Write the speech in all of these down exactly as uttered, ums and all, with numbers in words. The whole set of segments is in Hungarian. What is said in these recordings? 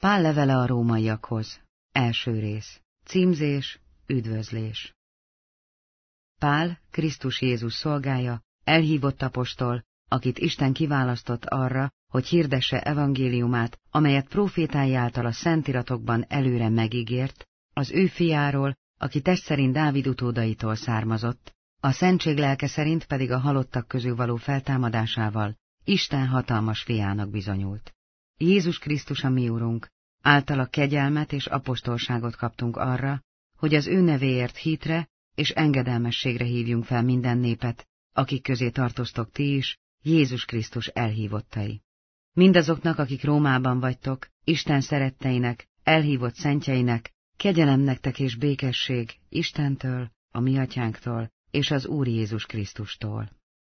Pál levele a rómaiakhoz. Első rész. Címzés, üdvözlés. Pál, Krisztus Jézus szolgája, elhívott apostol, akit Isten kiválasztott arra, hogy hirdesse evangéliumát, amelyet prófétái által a Szentíratokban előre megígért, az ő fiáról, aki test szerint Dávid utódaitól származott, a szentség lelke szerint pedig a halottak közül való feltámadásával Isten hatalmas fiának bizonyult. Jézus Krisztus a mi Urunk, általa kegyelmet és apostolságot kaptunk arra, hogy az ő nevéért hitre és engedelmességre hívjunk fel minden népet, akik közé tartoztok ti is, Jézus Krisztus elhívottai. Mindazoknak, akik Rómában vagytok, Isten szeretteinek, elhívott szentjeinek, kegyelem nektek és békesség Istentől, a mi atyánktól és az Úr Jézus Krisztustól.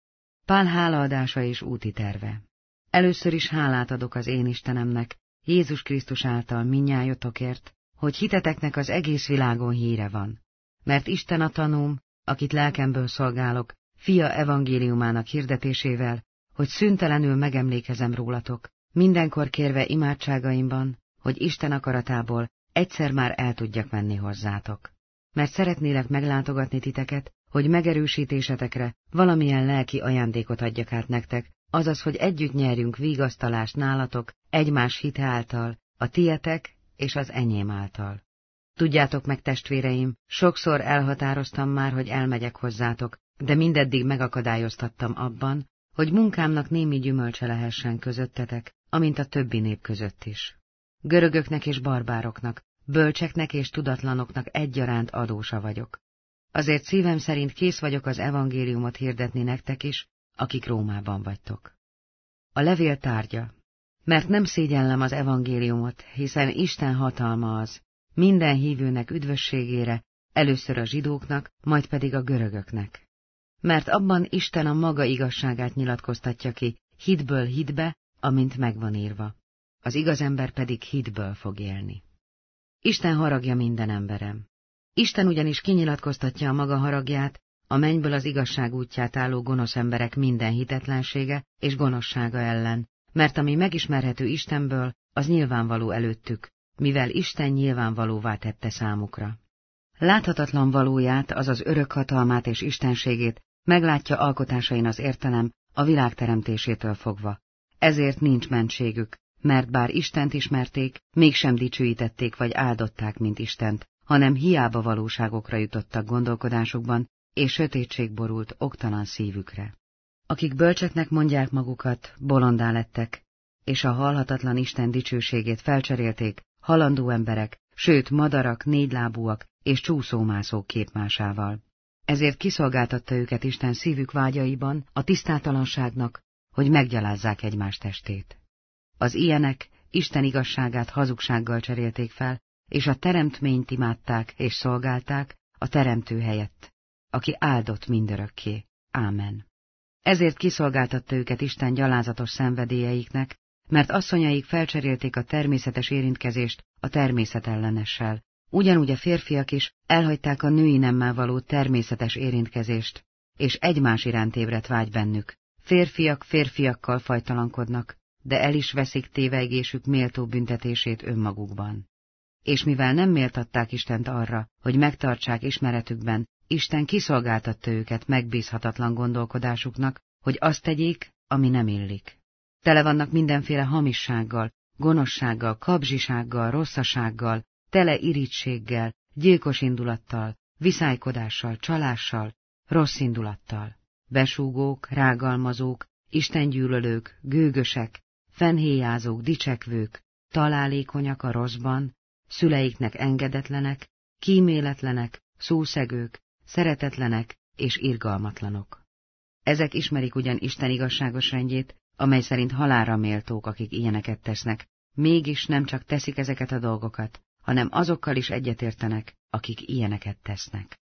Pál hálaadása és úti terve. Először is hálát adok az én Istenemnek, Jézus Krisztus által minnyájotokért, hogy hiteteknek az egész világon híre van. Mert Isten a tanúm, akit lelkemből szolgálok, fia evangéliumának hirdetésével, hogy szüntelenül megemlékezem rólatok, mindenkor kérve imádságaimban, hogy Isten akaratából egyszer már el tudjak menni hozzátok. Mert szeretnélek meglátogatni titeket, hogy megerősítésetekre valamilyen lelki ajándékot adjak át nektek, azaz, hogy együtt nyerjünk vigasztalást nálatok, egymás hite által, a tietek és az enyém által. Tudjátok meg, testvéreim, sokszor elhatároztam már, hogy elmegyek hozzátok, de mindeddig megakadályoztattam abban, hogy munkámnak némi gyümölcse lehessen közöttetek, amint a többi nép között is. Görögöknek és barbároknak, bölcseknek és tudatlanoknak egyaránt adósa vagyok. Azért szívem szerint kész vagyok az evangéliumot hirdetni nektek is, akik Rómában vagytok. A levél tárgya. Mert nem szégyellem az evangéliumot, hiszen Isten hatalma az, minden hívőnek üdvösségére, először a zsidóknak, majd pedig a görögöknek. Mert abban Isten a maga igazságát nyilatkoztatja ki, hitből hitbe, amint megvan írva. Az igaz ember pedig hitből fog élni. Isten haragja minden emberem. Isten ugyanis kinyilatkoztatja a maga haragját, a mennyből az igazság útját álló gonosz emberek minden hitetlensége és gonoszsága ellen, mert ami megismerhető Istenből, az nyilvánvaló előttük, mivel Isten nyilvánvalóvá tette számukra. Láthatatlan valóját, azaz örök hatalmát és istenségét meglátja alkotásain az értelem a világ teremtésétől fogva. Ezért nincs mentségük, mert bár Istent ismerték, mégsem dicsőítették vagy áldották, mint Istent, hanem hiába valóságokra jutottak gondolkodásukban, és sötétség borult oktalan szívükre. Akik bölcseknek mondják magukat, bolondá lettek, és a halhatatlan Isten dicsőségét felcserélték, halandó emberek, sőt madarak, négylábúak és csúszómászók képmásával. Ezért kiszolgáltatta őket Isten szívük vágyaiban a tisztátalanságnak, hogy meggyalázzák egymás testét. Az ilyenek Isten igazságát hazugsággal cserélték fel, és a teremtményt imádták és szolgálták a teremtő helyett, aki áldott mindörökké. Ámen. Ezért kiszolgáltatta őket Isten gyalázatos szenvedélyeiknek, mert asszonyaik felcserélték a természetes érintkezést a természetellenessel. Ugyanúgy a férfiak is elhagyták a női nemmel való természetes érintkezést, és egymás iránt ébredt vágy bennük. Férfiak férfiakkal fajtalankodnak, de el is veszik tévegésük méltó büntetését önmagukban. És mivel nem méltatták Istent arra, hogy megtartsák ismeretükben, Isten kiszolgáltatta őket megbízhatatlan gondolkodásuknak, hogy azt tegyék, ami nem illik. Tele vannak mindenféle hamissággal, gonoszsággal, kabzsisággal, rosszasággal, tele irítséggel, gyilkos indulattal, viszálykodással, csalással, rossz indulattal. Besúgók, rágalmazók, istengyűlölők, gőgösek, fennhéjázók, dicsekvők, találékonyak a rosszban, szüleiknek engedetlenek, kíméletlenek, szószegők, szeretetlenek és irgalmatlanok. Ezek ismerik ugyan Isten igazságos rendjét, amely szerint halálra méltók, akik ilyeneket tesznek, mégis nem csak teszik ezeket a dolgokat, hanem azokkal is egyetértenek, akik ilyeneket tesznek.